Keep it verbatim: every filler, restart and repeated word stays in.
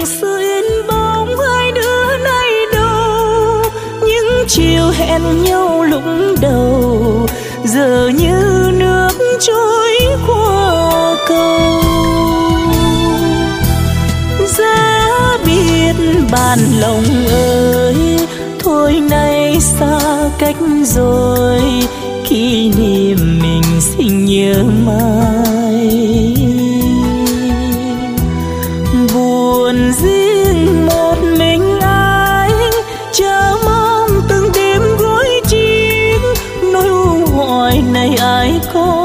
sự yên bóng hai đứa nay đâu. Những chiều hẹn nhau lúc đầu giờ như nước trôi qua cầu. Giá biết bàn lòng ơi, thôi nay xa cách rồi, kỷ niệm mình xin nhớ mãi. Buồn riêng một mình ai, chờ mong từng đêm gối chiếc nỗi u hoài này ai có